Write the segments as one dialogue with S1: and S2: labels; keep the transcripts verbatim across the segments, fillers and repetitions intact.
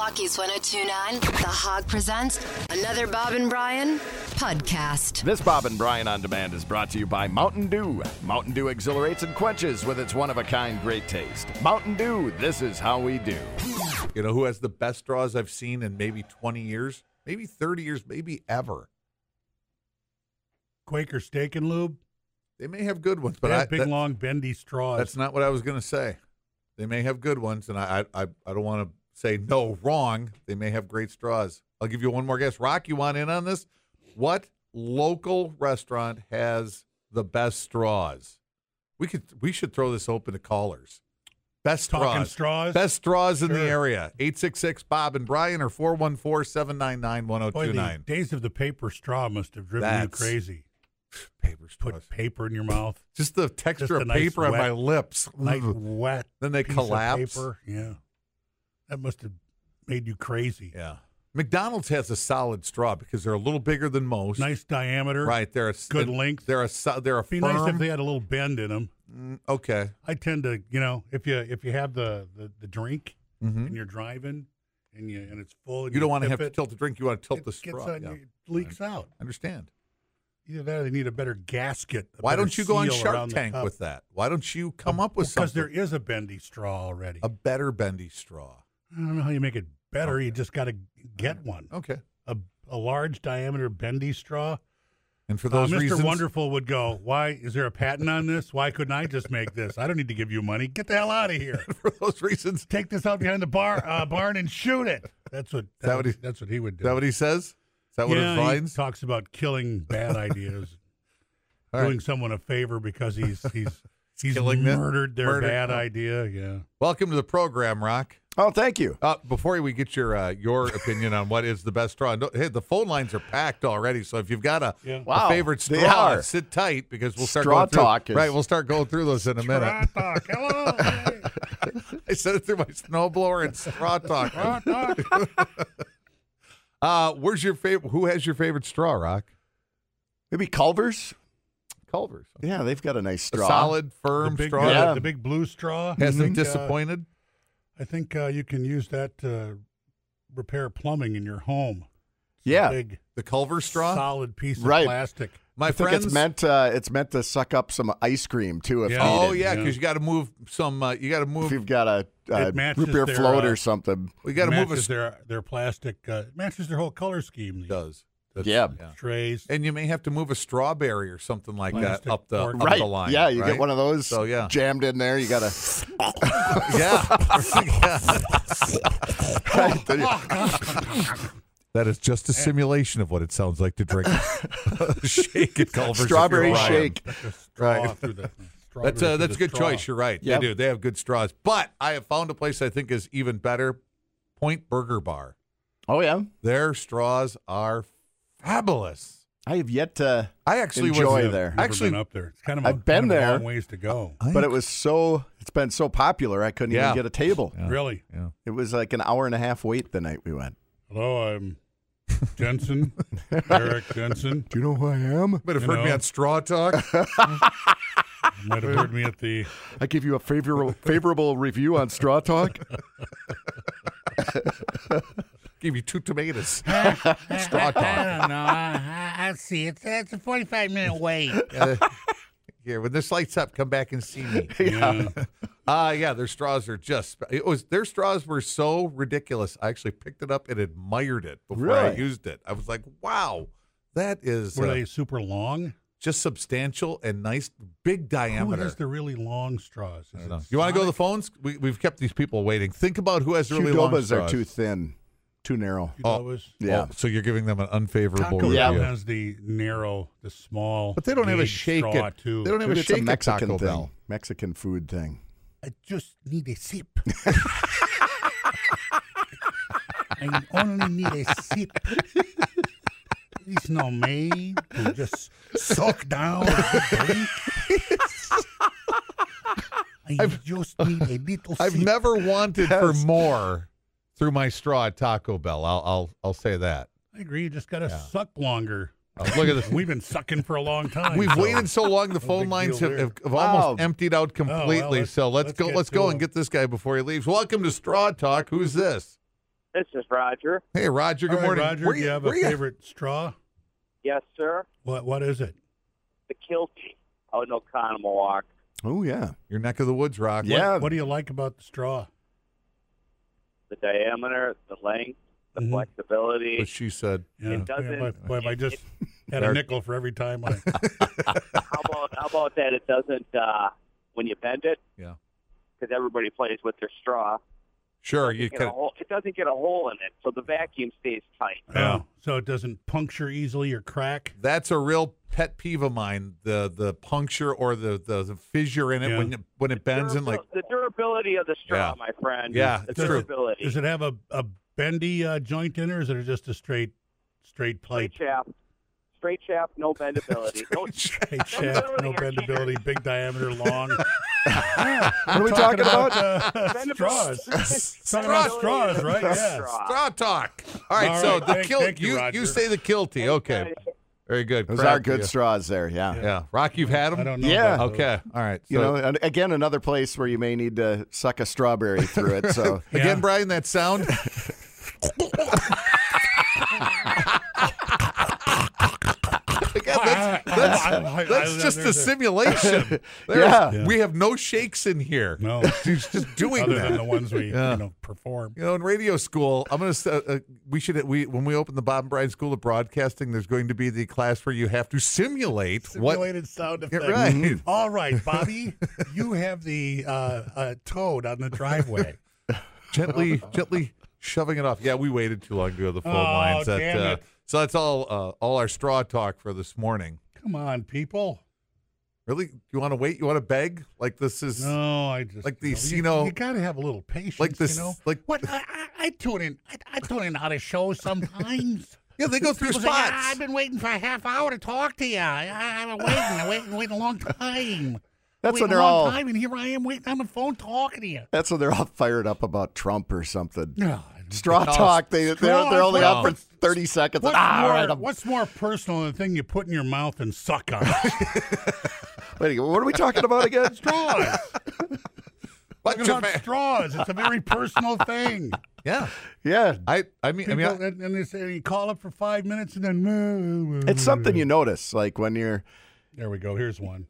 S1: Rockies one oh two point nine, The Hog presents another Bob and Brian podcast.
S2: This Bob and Brian On Demand is brought to you by Mountain Dew. Mountain Dew exhilarates and quenches with its one-of-a-kind great taste. Mountain Dew, this is how we do.
S3: You know who has the best straws I've seen in maybe twenty years, maybe thirty years, maybe ever?
S4: Quaker Steak and Lube.
S3: They may have good ones, but
S4: They
S3: I,
S4: have big,
S3: that-
S4: long, bendy straws.
S3: that's not what I was going to say. They may have good ones, and I, I, I don't want to say no, wrong. They may have great straws. I'll give you one more guess. Rock, you want in on this? What local restaurant has the best straws? We could, we should throw this open to callers. Best
S4: Talking
S3: straws.
S4: straws?
S3: Best straws in the
S4: Sure.
S3: area. eight six six Bob and Brian or four one four, seven nine nine, one oh
S4: Boy,
S3: two
S4: the
S3: nine.
S4: days of the paper straw must have driven
S3: That's-
S4: you crazy.
S3: Paper straws.
S4: Put paper in your mouth.
S3: Just the texture
S4: Just a
S3: of
S4: nice
S3: paper on
S4: wet-
S3: my lips.
S4: Nice
S3: Ugh.
S4: wet.
S3: Then they
S4: piece
S3: collapse.
S4: Of paper. Yeah, that must have made you crazy.
S3: Yeah. McDonald's has a solid straw because they're a little bigger than most.
S4: Nice diameter.
S3: Right. They're a
S4: Good
S3: and
S4: length.
S3: They're a so- they're a
S4: Be
S3: firm.
S4: nice if they had a little bend in them.
S3: Mm, okay.
S4: I tend to, you know, if you if you have the the, the drink
S3: Mhm.
S4: and you're driving and you and it's full, and
S3: You don't want to
S4: tip
S3: have
S4: it,
S3: to tilt the drink. You want to tilt
S4: it
S3: the
S4: gets
S3: straw.
S4: on
S3: Yeah.
S4: you, it leaks out.
S3: Understand.
S4: Either that or they need a better gasket. a
S3: Why
S4: better
S3: don't you go on
S4: seal
S3: Shark
S4: around the
S3: Tank
S4: cup.
S3: with that? Why don't you come up with
S4: Because
S3: something?
S4: there is a bendy straw already.
S3: A better bendy straw.
S4: I don't know how you make it better. You just got to get one.
S3: Okay.
S4: A, a large diameter bendy straw.
S3: And for
S4: Uh,
S3: those
S4: Mister
S3: reasons,
S4: Wonderful would go, why, is there a patent on this? Why couldn't I just make this? I don't need to give you money. Get the hell out of here.
S3: for those reasons,
S4: Take this out behind the bar uh, barn and shoot it. That's what,
S3: that what he-
S4: that's what he would
S3: is
S4: do.
S3: that what he says? Is that what
S4: yeah,
S3: his
S4: he
S3: lines?
S4: talks about killing bad ideas,
S3: All right.
S4: doing someone a favor because he's he's he's
S3: Killing them?
S4: murdered their
S3: Murdered-
S4: bad
S3: oh.
S4: idea. Yeah.
S3: Welcome to the program, Rock.
S2: Oh, thank you.
S3: Uh, before we get your uh, your opinion on what is the best straw, no, hey, the phone lines are packed already. So if you've got a,
S4: Yeah.
S3: a
S2: Wow,
S3: favorite
S2: they
S3: straw,
S2: are.
S3: sit tight because we'll start
S2: Straw
S3: going through.
S2: talk is-
S3: Right, we'll start going through those in a minute.
S4: Straw talk. Hello. Hey.
S3: I said it through my snowblower and straw talk.
S4: Straw talk.
S3: Uh, where's your favorite? Who has your favorite straw, Rock?
S2: Maybe Culver's?
S3: Culver's.
S2: Yeah, they've got a nice
S3: A
S2: straw.
S3: solid,
S4: The
S3: firm
S4: big,
S3: straw.
S4: uh,
S2: Yeah.
S4: the big blue straw.
S3: Hasn't
S4: I think, uh,
S3: disappointed.
S4: I think uh, you can use that to repair plumbing in your home. It's a
S2: Yeah.
S4: big,
S3: The Culver straw.
S4: solid piece of
S2: Right.
S4: plastic.
S3: My
S2: I think
S3: friends.
S2: it's meant uh, it's meant to suck up some ice cream too if
S4: Yeah.
S3: oh
S2: needed.
S3: yeah,
S4: yeah.
S3: because you got to move some. Uh, you got to
S2: If
S3: move.
S2: you've got a, a
S4: It matches
S2: root beer
S4: their,
S2: float
S4: uh,
S2: or something.
S3: We got to move a.
S4: matches
S3: st-
S4: their their plastic. Uh, matches their whole color scheme.
S3: It
S4: The
S3: does. That's-
S2: Yeah.
S4: trays.
S3: And you may have to move a strawberry or something like
S4: Plastic
S3: that up the
S4: or-
S3: up
S2: Right.
S3: the line.
S2: Yeah, you
S3: right?
S2: get one of those
S3: So, yeah.
S2: jammed in there. You got to.
S3: Yeah. That is just a simulation of what it sounds like to drink shake at Culver's. if
S2: Strawberry
S3: you're Ryan.
S2: shake.
S4: Like a straw
S3: Right.
S4: through the,
S3: That's
S4: strawberry
S3: uh,
S4: through
S3: that's a
S4: the
S3: good
S4: straw.
S3: choice. You're right.
S2: Yep.
S3: They do. They have good straws. But I have found a place I think is even better. Point Burger Bar.
S2: Oh yeah,
S3: Their straws are fabulous.
S2: I have yet to.
S3: I actually
S2: Enjoy
S3: was
S2: there.
S4: Never
S3: Actually,
S4: been up there. It's kind of a,
S2: I've been
S4: kind of a
S2: there.
S4: long ways to go.
S2: But it was so. It's been so popular. I couldn't
S3: Yeah.
S2: even get a table.
S3: Yeah.
S4: Really?
S3: Yeah.
S2: It was like an hour and a half wait the night we went.
S4: Hello, I'm Jensen. Eric Jensen.
S2: Do you know who I am?
S3: Might have
S4: You
S3: heard me
S4: know.
S3: on Straw Talk.
S4: You might have heard me at the.
S2: I give you a favorable favorable review on Straw Talk.
S3: Give you two tomatoes. Straw
S5: I
S3: Talk.
S5: don't know. I, I, I see. It's, it's a forty-five minute wait.
S3: Uh, here, when this lights up, come back and see me.
S4: Yeah.
S3: Uh yeah, their straws are just it was their straws were so ridiculous. I actually picked it up and admired it before I
S2: Really?
S3: used it. I was like, wow, that is
S4: Were
S3: uh,
S4: they super long?
S3: just substantial and nice, big
S4: Who
S3: diameter.
S4: has the really long straws? Is
S3: I
S4: it
S3: don't know. You want to go to the
S4: Sonic?
S3: phones? We, we've kept these people waiting. Think about who has the really long
S2: Qdoba's
S3: straws.
S2: are too thin, too narrow.
S3: Oh,
S4: Qdoba's?
S2: Yeah.
S3: Oh, so you're giving them an unfavorable
S4: Taco
S3: review.
S4: Bell
S2: Yeah.
S4: has the narrow, the small.
S3: But they don't have a
S4: gauge
S3: shake
S4: straw
S3: it.
S4: too.
S3: They don't have
S2: Dude,
S3: a
S2: it's a
S3: shake at
S2: Mexican
S3: Taco
S2: thing,
S3: Bell.
S2: Mexican food thing.
S5: I just need a sip. I only need a sip.
S4: It's not made to just suck down. I just need a little
S3: I've
S4: sip.
S3: never wanted for
S2: Yes.
S3: more through my straw at Taco Bell. I'll I'll I'll say that.
S4: I agree. You just got to suck longer.
S3: Uh, look at this.
S4: We've been sucking for a long time.
S3: We've
S4: so-
S3: waited so long. The phone
S4: big
S3: lines
S4: deal
S3: have,
S4: there.
S3: have, have almost
S2: Wow.
S3: emptied out
S4: Oh, well,
S3: completely.
S4: let's-
S3: so let's,
S4: let's
S3: go.
S4: get
S3: Let's
S4: to
S3: go and
S4: him.
S3: get this guy before he leaves. Welcome to Straw Talk. Who's this?
S6: This is Roger.
S3: Hey, Roger. Good
S4: All right,
S3: morning.
S4: Roger.
S3: Where
S4: Do you have a
S3: where you-
S4: favorite straw?
S6: Yes, sir.
S4: What What is it?
S6: The Kilty out in Oconomowoc.
S2: Oh, yeah.
S3: Your neck of the woods, Rock.
S2: Yeah.
S4: What do you like about the straw?
S6: The diameter, the length, the
S4: Mhm.
S6: flexibility.
S3: What she said.
S4: Yeah.
S6: It doesn't-
S4: Yeah, boy, boy, if I just had
S3: There-
S4: a nickel for every time I.
S6: How about how about that? It doesn't uh, when you bend it.
S3: Yeah.
S6: Because everybody plays with their straw.
S3: Sure.
S6: It
S3: You
S6: doesn't, get a
S3: can.
S6: hole, it doesn't get a hole in it, so the vacuum stays tight.
S4: Yeah. So it doesn't puncture easily or crack.
S3: That's a real pet peeve of mine. The the puncture or the, the, the fissure in it
S4: Yeah.
S3: when it, when it bends in like.
S6: the durability of the straw,
S3: Yeah.
S6: my friend.
S3: Yeah,
S6: the
S3: it's true.
S6: durability.
S3: Uh,
S4: Does it have a, a bendy uh, joint in it, or is it just a straight straight plate?
S6: Straight shaft. Straight shaft, no bendability. No,
S4: Straight shaft, no bendability, big diameter, long.
S2: What are we talking about?
S4: uh, straws. Talking about straws, right? Yeah.
S6: Straw.
S3: Straw talk. All right.
S4: All
S3: so
S4: right,
S3: the
S4: thank-
S3: kilt.
S4: thank you,
S3: you
S4: Roger.
S3: you say the kilty. Okay. Very good.
S2: Those
S3: Crack
S2: are good
S3: you.
S2: straws there, yeah.
S3: Yeah. Rock, you've had them.
S4: I don't know.
S2: Yeah.
S4: about those.
S3: Okay. All right. So
S2: You know, and again, another place where you may need to suck a strawberry through it. So
S4: Yeah.
S3: again, Brian, that sound. Again, that's that's,
S4: I- I-
S3: that's
S4: I-
S3: just a
S4: there's a-
S3: simulation. There's-
S2: Yeah.
S4: Yeah.
S3: We have no shakes in here.
S4: No,
S3: He's just doing
S4: other
S3: that.
S4: than the ones we
S3: Yeah.
S4: you know perform.
S3: You know, in radio school, I'm gonna. Uh, uh, we should. We when we open the Bob and Brian School of Broadcasting, there's going to be the class where you have to simulate what.
S4: Simulated sound
S3: Yeah,
S4: effects.
S3: right.
S4: All right, Bobby, you have the uh, uh, toad on the driveway.
S3: gently, gently shoving it off. Yeah, we waited too long to go to the phone
S4: Oh,
S3: lines. That,
S4: damn
S3: uh,
S4: it.
S3: so that's all. Uh, all our straw talk for this morning.
S4: Come on, people.
S3: Really, you want to wait? You want to beg? Like this is
S4: No, I just
S3: Like these,
S4: you,
S3: you know-
S4: you got to have a little patience.
S3: like this.
S4: you know.
S3: Like
S4: What I, I, I tune in. I, I tune in out of shows sometimes.
S3: yeah, they go through
S4: People say,
S3: spots.
S4: "Ah, I've been waiting for a half hour to talk to you. I, I, I've been waiting. I waiting, waiting a long time.
S2: That's
S4: waiting
S2: when they're
S4: a long
S2: all-
S4: time, and here I am waiting on the phone talking to you.
S2: that's when they're all fired up about Trump or something.
S4: No,
S2: Straw
S3: No,
S2: talk. They
S4: straw
S2: they're, they're only
S3: talk.
S2: up for thirty seconds.
S4: What's,
S2: ah,
S4: more,
S2: all right, I'm-
S4: what's more personal than the thing you put in your mouth and suck on?
S2: wait, what are we talking about again?
S4: Straws.
S3: What's
S4: Talking
S3: your
S4: about
S3: fa-
S4: straws. It's a very personal thing.
S3: Yeah,
S2: Yeah,
S3: I. I mean,
S4: People,
S3: I mean, I-
S4: and, and they say you call up for five minutes and then
S2: it's something you notice, like when you're
S4: There we go. Here's one.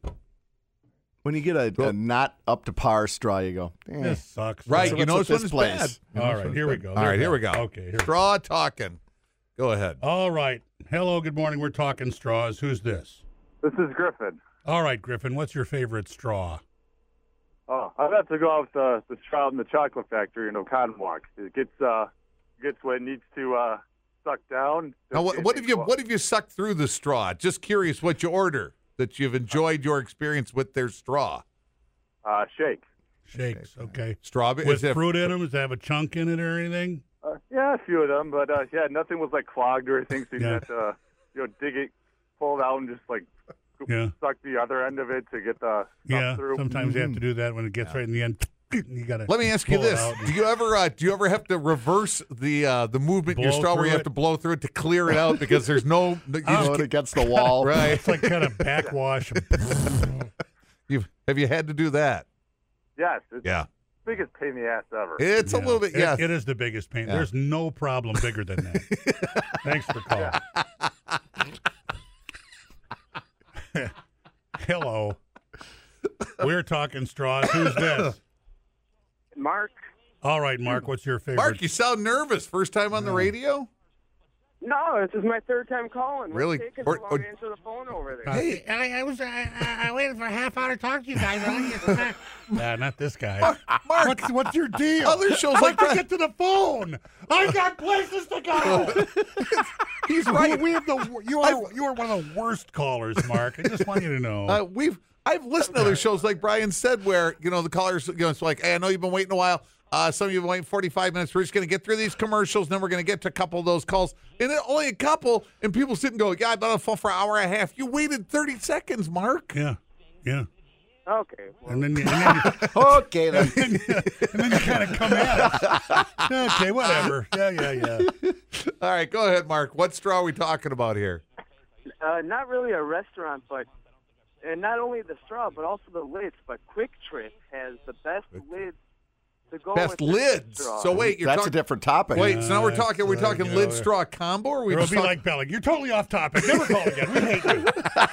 S2: when you get a, a not up to par straw, you go, eh.
S4: This sucks.
S3: right.
S2: So
S3: You
S2: what's
S3: know
S2: with
S3: which
S2: this
S3: one is bad.
S2: place?
S3: You know
S4: All
S3: which
S4: right,
S3: one's
S4: here we
S3: bad.
S4: go.
S3: All
S4: There
S3: right,
S4: we
S3: here we
S4: go.
S3: go.
S4: Okay, here.
S3: Straw talking. Go ahead.
S4: All right. Hello, good morning. We're talking straws. Who's this?
S7: This is Griffin.
S4: All right, Griffin, what's your favorite straw?
S7: Oh, I'd have to go out with the, the straw in the chocolate factory in Oconomowoc. It gets uh gets what it needs to uh suck down.
S3: Now, what, what have you what have you sucked through the straw? Just curious what you order that you've enjoyed your experience with their straw.
S7: Uh, shake.
S4: Shakes, okay.
S3: Strawberry
S4: With
S3: is it-
S4: fruit in them? Does it have a chunk in it or anything?
S7: Uh, yeah, a few of them, but uh, yeah, nothing was like clogged or anything. So you
S4: Yeah.
S7: have to you know dig it, pull it out, and just like
S4: Yeah.
S7: suck the other end of it to get the stuff
S4: Yeah,
S7: through.
S4: sometimes you have to do that when it gets right in the end. You gotta
S3: Let me ask you
S4: pull it
S3: this:
S4: out and-
S3: Do you ever uh, do you ever have to reverse the uh, the movement in your
S4: Blow
S3: straw where you
S4: through
S3: have
S4: it?
S3: to blow through it to clear it out because there's no you
S2: Throw
S3: just
S2: it
S3: can't-
S2: against the wall.
S3: right?
S4: It's like kind of backwash.
S3: You've, have you had to do that?
S7: Yes, it's
S3: Yeah,
S7: the biggest pain in the ass ever.
S3: it's a
S4: Yeah.
S3: little bit.
S4: It-
S3: Yeah,
S4: it is the biggest pain.
S3: Yeah.
S4: There's no problem bigger than that. Thanks for calling. Hello. We're talking straws. Who's this?
S6: Mark?
S4: All right, Mark, what's your favorite?
S3: Mark, you sound nervous. First time on the radio.
S6: No, this is my third time calling.
S3: Really?
S6: What's taking
S3: Or-
S6: so long
S3: or-
S6: to answer the phone over there?
S3: Hey,
S5: I, I was I, I, I waited for a half hour to talk to you guys. I-
S4: Nah, not this guy.
S3: Mark,
S4: What's, what's your deal?
S3: other shows
S4: How'd
S3: like
S4: you
S3: that.
S4: get to the phone? I got places to go.
S3: He's
S4: We,
S3: right.
S4: we have the you are you are one of the worst callers, Mark. I just want you to know.
S3: Uh, we've I've listened to other shows like Brian said where you know the callers you know it's like hey, I know you've been waiting a while. Uh, some of you have been waiting forty-five minutes. We're just going to get through these commercials, then we're going to get to a couple of those calls, and then only a couple. And people sit and go, "Yeah, I've been on the phone for an hour and a half." You waited thirty seconds, Mark.
S4: yeah, yeah.
S6: Okay. Well,
S4: And then you, and then you,
S2: Okay, then.
S4: and then you kind of come at us. Okay, whatever. Yeah, yeah, yeah.
S3: All right, go ahead, Mark. What straw are we talking about here?
S6: uh, not really a restaurant, but and not only the straw, but also the lids. But Quick Trip has the best lids
S7: to go
S3: Best
S7: with
S3: lids.
S7: straw.
S3: So wait, you're
S8: That's a
S3: talking.
S8: different topic.
S3: Wait, so now we're
S4: Uh,
S3: talking. We're
S4: uh,
S3: talking
S4: you
S3: lid
S4: know,
S3: straw combo, or we
S4: It'll
S3: just
S4: be
S3: talk-
S4: like Belling. You're totally off topic. Never call again. We hate you.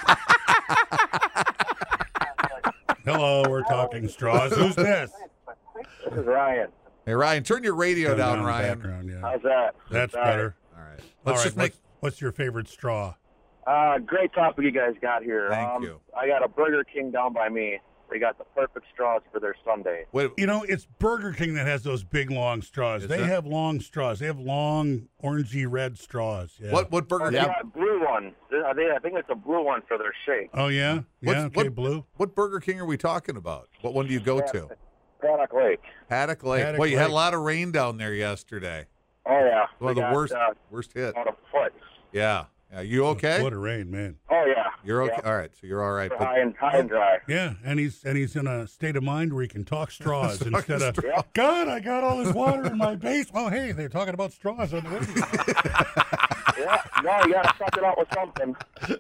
S4: Hello, we're talking straws. Who's this?
S7: This is Ryan.
S3: Hey Ryan, turn your radio
S4: Turn
S3: down,
S4: the
S3: Ryan.
S4: background, yeah.
S7: How's that?
S4: That's
S7: All right.
S4: better.
S3: All right.
S4: All
S3: Let's
S4: right,
S3: just make.
S4: what's, what's your favorite straw?
S7: Uh, great topic you guys got here.
S3: Thank
S7: um,
S3: you.
S7: I got a Burger King down by me. They got the perfect straws for their sundae.
S3: Wait,
S4: You know, it's Burger King that has those big, long straws.
S3: Is
S4: they
S3: that-
S4: have long straws. They have long, orangey red straws. Yeah.
S3: what what burger?
S7: They
S8: Yeah.
S7: got a blue one. I think I think it's a blue one for their shake.
S4: Oh, yeah?
S3: What's-
S4: Yeah, okay,
S3: what-
S4: blue.
S3: What Burger King are we talking about? What one do you go to?
S7: Paddock Lake.
S3: Haddock Lake.
S4: Haddock
S3: well, you had a
S4: Lake.
S3: lot of rain down there yesterday.
S7: Oh yeah.
S3: One of
S7: We
S3: the
S7: got,
S3: worst
S7: Uh,
S3: worst hit.
S7: about a foot.
S3: Yeah. Yeah. You okay?
S4: What a rain, man.
S7: Oh yeah.
S3: You're okay.
S7: Yeah.
S3: All right. So you're all right.
S7: They're
S3: But
S7: high and high and dry.
S4: Yeah, and he's and he's in a state of mind where he can talk straws
S3: Talking
S4: instead of
S3: straw.
S4: God, I got all this water in my basement. Oh, hey, they're talking about straws on the radio.
S7: Yeah. No, you gotta suck it out with something.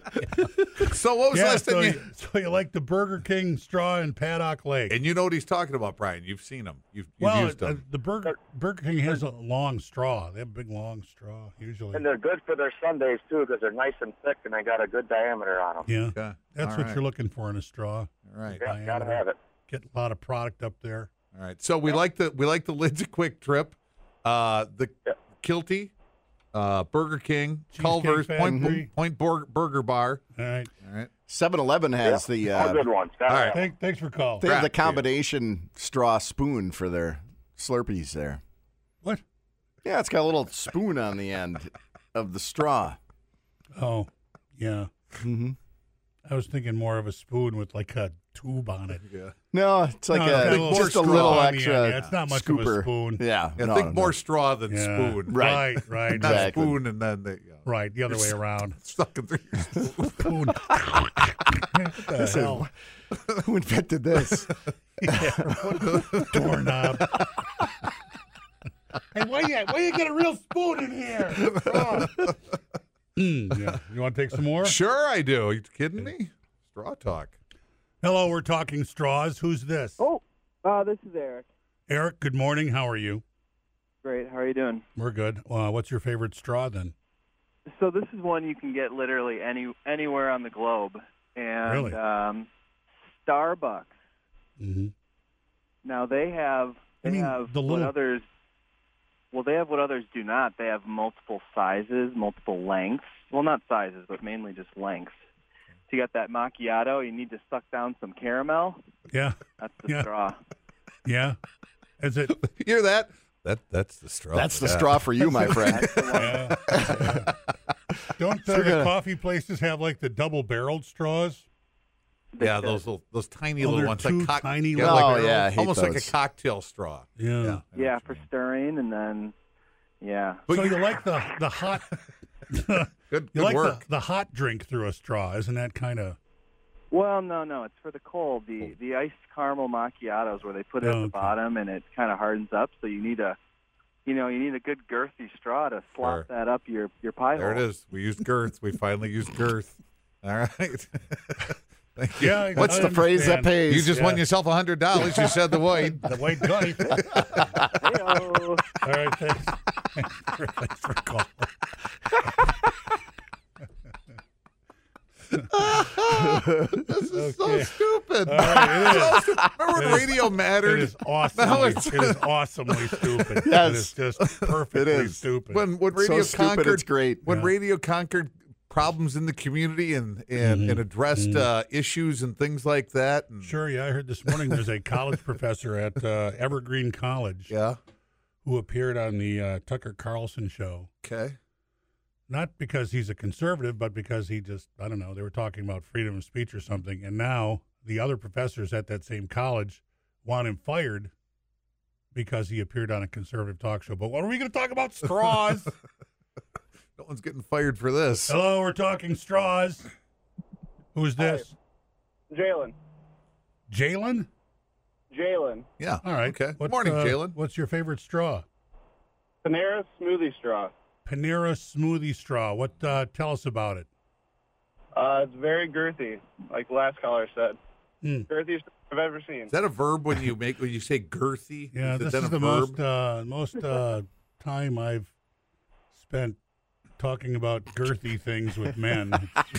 S3: so what was the
S4: yeah,
S3: last
S4: so
S3: time
S4: you,
S3: you?
S4: so you like the Burger King straw in Paddock Lake?
S3: And you know what he's talking about, Brian. You've seen them. You've, you've
S4: well,
S3: used
S4: uh,
S3: them.
S4: the Burger Burger King has a long straw. They have a big long straw usually.
S7: And they're good for their sundaes too, because they're nice and thick and they got a good diameter on them.
S4: Yeah,
S3: Okay.
S4: that's
S3: All
S4: what
S3: right.
S4: you're looking for in a straw.
S3: All right.
S7: Yeah, gotta
S4: diameter.
S7: have it.
S4: Get a lot of product up there.
S3: All right. So we like the we like the Lids a Quick Trip, uh, the
S7: Yep.
S3: Kilty, uh, Burger King,
S4: Cheesecake
S3: Culver's, Point,
S4: Factory.
S3: Point Bur- Burger Bar.
S4: All right.
S3: All right.
S8: seven eleven has the
S7: All
S8: uh,
S7: good ones. Gotta
S3: all
S7: have
S3: right.
S7: them.
S4: Thank, thanks for calling.
S8: they have the
S3: Crap, dude.
S8: combination straw spoon for their Slurpees there.
S4: What?
S8: Yeah, it's got a little spoon on the end of the straw.
S4: Oh, yeah.
S8: Mm-hmm.
S4: I was thinking more of a spoon with like a tube on it.
S3: Yeah.
S8: No, it's like
S4: No, it's got
S8: a,
S4: a little
S8: just a
S4: straw
S8: little
S4: on the end.
S8: extra.
S4: Yeah, it's not much of a
S8: scooper.
S4: spoon.
S8: Yeah,
S3: Yeah,
S8: no,
S3: think
S8: no,
S3: more
S8: no.
S3: straw than
S4: Yeah.
S3: spoon.
S8: Right.
S4: Right, right.
S3: Not
S8: Exactly.
S3: spoon and then they you know,
S4: Right, the other way around.
S3: stuck in through your spoon.
S4: Spoon. What the hell?
S8: Who invented this?
S4: Doorknob. Hey, why you, why you get a real spoon in here? Oh. Mm, yeah. You want to take some more?
S3: Sure, I do. Are you kidding me? Straw talk.
S4: Hello, we're talking straws. Who's this?
S9: Oh, uh, this is Eric.
S4: Eric, good morning. How are you?
S9: Great. How are you doing?
S4: We're good. Uh, what's your favorite straw then?
S9: So this is one you can get literally any anywhere on the globe, and
S4: Really?
S9: um, Starbucks.
S4: Mm-hmm.
S9: Now they have they
S4: I mean,
S9: have
S4: the
S9: what
S4: little-
S9: others. Well, they have what others do not. They have multiple sizes, multiple lengths. Well, not sizes, but mainly just lengths. So you got that macchiato. You need to suck down some caramel.
S4: Yeah,
S9: That's the
S4: Yeah.
S9: straw.
S4: yeah. Is it?
S3: You hear that? That that's the straw.
S8: That's the
S3: Yeah.
S8: straw for you, my friend.
S4: Yeah, yeah. Don't uh, the coffee places have like the double-barreled straws?
S9: They
S3: Yeah,
S9: said-
S3: those little, those tiny
S4: Oh,
S3: little
S4: they're
S3: ones,
S4: two
S3: like cock-
S4: tiny
S3: yeah,
S4: little
S3: like-
S8: Oh, yeah, I hate
S3: almost like a
S8: those.
S3: cocktail straw.
S4: Yeah.
S3: I know
S9: Yeah,
S3: what
S9: for
S3: you mean.
S9: stirring, and then yeah.
S4: So you like the the hot?
S3: Good,
S4: You
S3: good
S4: like
S3: work.
S4: the, the hot drink through a straw? Isn't that kind of?
S9: Well, no, no, it's for the cold. The the iced caramel macchiatos where they put it
S4: Oh,
S9: at the
S4: okay.
S9: bottom and it kind of hardens up. So you need a, you know, you need a good girthy straw to slot
S3: Sure.
S9: that up your your pie
S3: There it
S9: hole.
S3: is. We used girth. We finally used girth. All right. Thank you.
S4: Yeah. I-
S8: What's
S4: I
S8: the phrase that
S4: understand.
S8: pays?
S3: You just
S4: Yeah.
S3: won yourself a hundred dollars. You said the word.
S4: The white knife.
S9: Hey-o.
S4: All right. Thanks. Thanks for, thanks for calling.
S3: This is so
S4: Okay.
S3: stupid.
S4: All right, it is.
S3: Remember when
S4: It is-
S3: radio mattered?
S4: It is
S3: Now
S4: awesomely.
S3: it's-
S4: It is awesomely stupid.
S8: Yes.
S4: It is just perfectly
S8: It is.
S4: stupid.
S3: when when
S8: So
S3: radio
S8: stupid,
S3: conquered
S8: it's great.
S3: when
S4: Yeah.
S3: radio conquered problems in the community and and,
S4: Mhm.
S3: and addressed
S4: Mhm.
S3: uh, issues and things like that. And,
S4: Sure. Yeah, I heard this morning there's a college professor at uh, Evergreen College
S3: Yeah.
S4: who appeared on the uh, Tucker Carlson show.
S3: Okay.
S4: Not because he's a conservative, but because he just, I don't know, they were talking about freedom of speech or something. And now the other professors at that same college want him fired because he appeared on a conservative talk show. But what are we going to talk about? Straws.
S3: No one's getting fired for this.
S4: Hello, we're talking straws. Who's this?
S7: Jalen.
S4: Jalen?
S7: Jalen.
S3: Yeah.
S4: All right.
S3: Okay.
S4: What's,
S3: Morning,
S4: uh,
S3: Jalen.
S4: What's your favorite straw?
S7: Panera smoothie straw.
S4: Panera smoothie straw. What? Uh, tell us about it.
S7: Uh, it's very girthy, like the last caller said.
S4: Hmm.
S7: Girthy, I've ever seen.
S3: Is that a verb when you make when you say girthy?
S4: Yeah,
S3: is
S4: this
S3: that
S4: is
S3: a
S4: the
S3: verb?
S4: most uh, most uh, time I've spent talking about girthy things with men.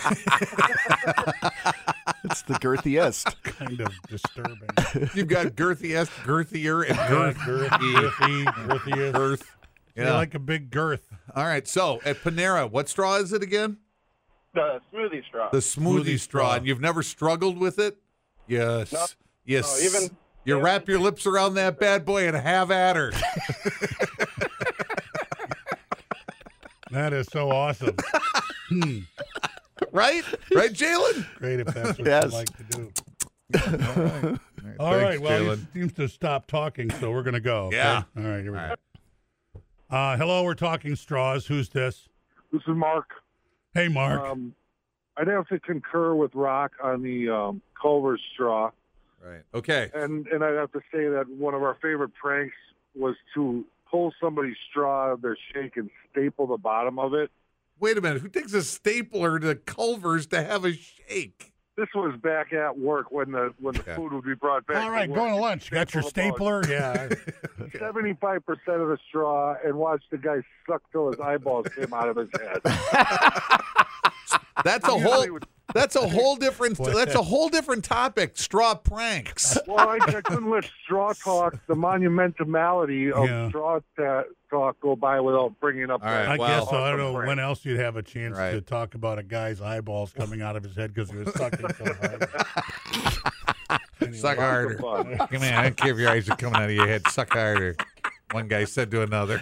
S8: It's the girthiest.
S4: Kind of disturbing.
S3: You've got girthiest, girthier, and
S4: Yeah,
S3: girth.
S4: girth, girthy, girthiest.
S3: Girth.
S4: They
S3: Yeah.
S4: like a big girth.
S3: All right. So at Panera, what straw is it again?
S7: The smoothie straw.
S3: The smoothie,
S4: Smoothie
S3: straw.
S4: straw.
S3: And you've never struggled with it? Yes.
S7: No.
S3: Yes.
S7: No, even-
S3: you
S7: even-
S3: wrap your lips around that bad boy and have at her.
S4: That is so awesome. Hmm.
S3: Right? Right, Jalen?
S4: Great if that's what
S8: Yes.
S4: you like to do.
S3: All right.
S4: All right.
S3: Thanks,
S4: Well,
S3: Jalen.
S4: he seems to stop talking, so we're going to go. okay?
S3: Yeah.
S4: All right. Here we
S3: All
S4: go. Uh, hello, we're talking straws. Who's this?
S7: This is Mark.
S4: Hey, Mark.
S7: Um, I'd have to concur with Rock on the um, Culver's straw,
S3: Right. Okay.
S7: and and I'd have to say that one of our favorite pranks was to pull somebody's straw out of their shake and staple the bottom of it.
S3: Wait a minute. Who takes a stapler to Culver's to have a shake?
S7: This was back at work when the when the
S3: Okay.
S7: food would be brought back.
S4: All right,
S7: to
S4: going to
S7: work.
S4: lunch. Got your
S7: Staple the
S4: stapler? Yeah.
S7: Seventy-five percent of the straw, and watch the guy suck till his eyeballs came out of his head.
S3: That's a
S7: Usually
S3: whole
S7: would-
S3: that's a whole different
S4: What?
S3: that's a whole different topic. Straw pranks.
S7: Well, I, I couldn't let straw talk, the monumentality of
S4: Yeah.
S7: straw ta- talk, go by without bringing up.
S3: All right,
S7: that.
S4: I
S3: well-
S4: guess so. I don't know
S7: Awesome
S4: when
S7: prank.
S4: else you'd have a chance
S3: Right.
S4: to talk about a guy's eyeballs coming out of his head because he was sucking so hard. Anyway.
S3: Suck harder.
S7: fun.
S3: Come on, I don't care if your eyes are coming out of your head. Suck harder. One guy said to another.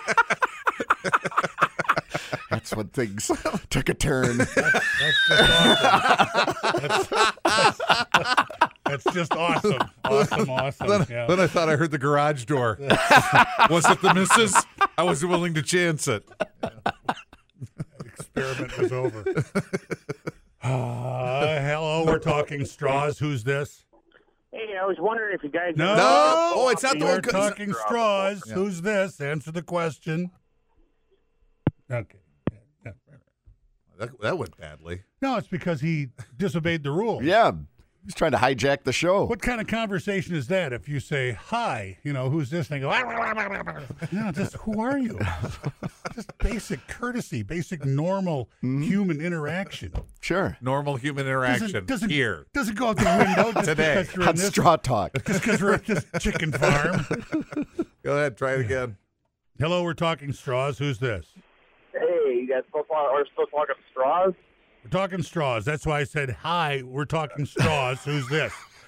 S8: That's when things took a turn.
S4: That's just awesome. That's, that's, that's just awesome. Awesome, awesome.
S3: Then,
S4: Yeah.
S3: then I thought I heard the garage door. Was it the missus? I wasn't willing to chance it.
S4: Experiment was over. Uh, hello, we're talking straws. Who's this?
S6: Hey, I was wondering if you guys.
S4: No.
S3: No. Oh, it's not the
S4: We're
S3: one.
S4: talking straws.
S3: Yeah.
S4: Who's this? Answer the question. Okay. Yeah.
S3: That, that went badly.
S4: No, it's because he disobeyed the rule.
S8: Yeah, he's trying to hijack the show.
S4: What kind of conversation is that if you say, hi, you know, who's this? And they go, no, just who are you? Just basic courtesy, basic normal human interaction.
S8: Sure.
S3: Normal human interaction
S4: Doesn't, doesn't,
S3: here.
S4: doesn't go out the window just
S3: Today.
S4: because you're in
S8: On
S4: this,
S8: straw talk.
S4: just because we're at this chicken farm.
S3: Go ahead, try it again.
S4: Hello, we're talking straws. Who's this?
S7: Hey, you guys supposed to, are supposed to talk about straws?
S4: We're talking straws. That's why I said, hi, we're talking straws. Who's this?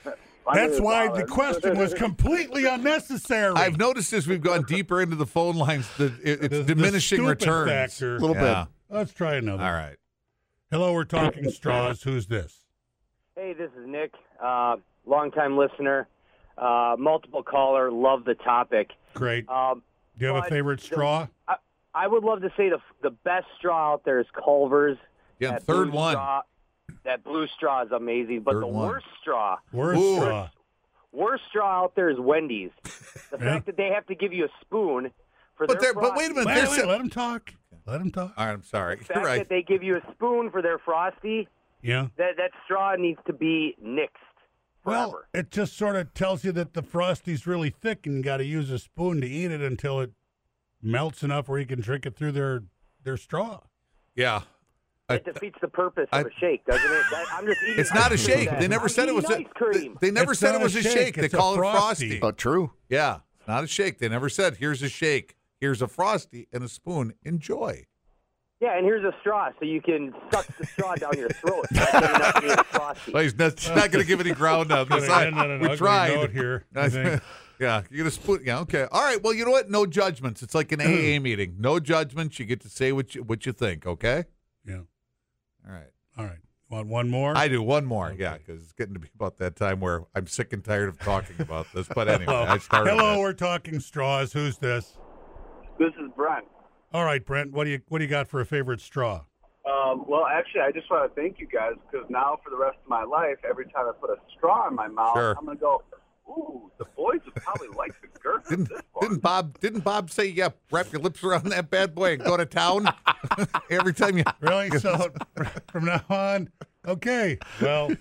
S7: My name
S4: That's
S7: is
S4: why the
S7: Alan.
S4: question was completely unnecessary.
S3: I've noticed as we've gone deeper into the phone lines that it, it's
S4: The- the
S3: diminishing
S4: stupid
S3: returns.
S4: factor.
S8: A little
S3: Yeah.
S4: Let's try another.
S3: All right.
S4: Hello, we're talking straws. Who's this?
S6: Hey, this is Nick, uh, longtime listener, uh, multiple caller, love the topic.
S4: Great.
S6: Um,
S4: Do you have a
S6: but
S4: favorite
S6: the-
S4: straw?
S6: I, I would love to say the the best straw out there is Culver's.
S3: Yeah,
S6: That
S3: third
S6: blue
S3: one.
S6: Straw, that blue straw is amazing, but
S3: Third
S6: the
S3: one.
S6: worst straw,
S4: Worst
S3: Ooh.
S4: straw.
S6: worst straw out there is Wendy's. The
S4: Yeah.
S6: fact that they have to give you a spoon for
S3: But
S6: their
S3: they're- but wait a minute.
S4: Wait,
S3: There's
S4: wait,
S3: a-
S4: let him talk. Let him talk.
S3: All right, I'm sorry.
S6: The
S3: You're
S6: fact
S3: right.
S6: that they give you a spoon for their Frosty,
S4: Yeah.
S6: that that straw needs to be nixed forever.
S4: Well, it just sort of tells you that the Frosty's really thick and you got to use a spoon to eat it until it melts enough where you can drink it through their, their straw.
S3: Yeah.
S6: It defeats the purpose of
S3: I-
S6: a shake, doesn't it? That, I'm just eating
S3: It's not a
S6: ice cream
S3: shake.
S6: then.
S3: They never
S6: I'm
S3: said it was
S6: eating
S3: a.
S6: ice cream.
S3: They never
S4: It's
S3: said
S4: not
S3: it was
S4: a
S3: a
S4: shake,
S3: shake. They
S4: it's a
S3: call it
S4: Frosty.
S3: frosty.
S8: But true.
S3: Yeah, it's not a shake. They never said here's a shake, here's a frosty, and a spoon. Enjoy.
S6: Yeah, and here's a straw, so you can suck the straw down your throat. That's enough to be a Frosty.
S3: Well, he's not, he's not going to give any ground on this.
S4: Gonna end on an
S3: we
S4: ugly
S3: tried.
S4: note here, I think.
S3: Yeah, you're going to split. Yeah, okay. All right. Well, you know what? No judgments. It's like an A A meeting. No judgments. You get to say what you what you think. Okay.
S4: Yeah.
S3: All right.
S4: All right. Want one more?
S3: I do one more. Yeah, because it's getting to be about that time where I'm sick and tired of talking about this. But anyway,
S4: Hello.
S3: I started.
S4: Hello,
S3: that.
S4: we're talking straws. Who's this?
S7: This is Brent.
S4: All right, Brent. What do you what do you got for a favorite straw?
S7: Um, well, actually, I just want to thank you guys because now for the rest of my life, every time I put a straw in my mouth,
S3: Sure.
S7: I'm going to go, ooh, the boys would probably like the girth of
S3: Didn't,
S7: this one.
S3: didn't Bob? Didn't Bob say, "Yeah, wrap your lips around that bad boy and go to town"? Every time you
S4: Really? So from now on, okay. Well,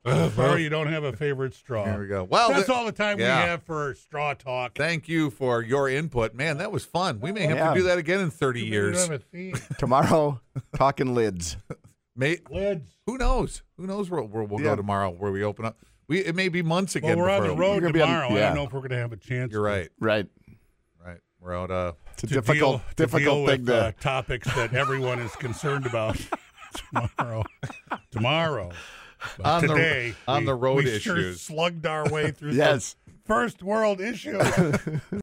S4: Sorry, you don't have a favorite straw.
S3: There we go. Well,
S4: that's
S3: th-
S4: all the time
S3: yeah.
S4: we have for straw talk.
S3: Thank you for your input. Man, that was fun. We may have
S8: Yeah.
S3: to do that again in thirty
S4: We
S3: years.
S4: don't have a theme.
S8: Tomorrow, talking lids.
S3: May,
S4: Lids.
S3: who knows? Who knows where, where we'll
S8: Yeah.
S3: go tomorrow, where we open up. We It may be months again.
S4: Well, we're on the
S3: before-
S4: road
S8: We're gonna be on-
S4: tomorrow. I
S8: yeah.
S4: don't know if we're going to have a chance.
S3: You're
S4: to-
S3: right.
S8: Right.
S3: Right. We're out. Uh,
S8: It's a
S4: to
S8: difficult,
S4: deal, to
S8: difficult
S4: deal
S8: thing
S4: with,
S8: to.
S4: uh, topics that everyone is concerned about tomorrow. Tomorrow. But
S3: On the-
S4: today,
S3: on
S4: we-
S3: the road
S4: we sure
S3: issues.
S4: slugged our way through
S8: Yes.
S4: some first world issues.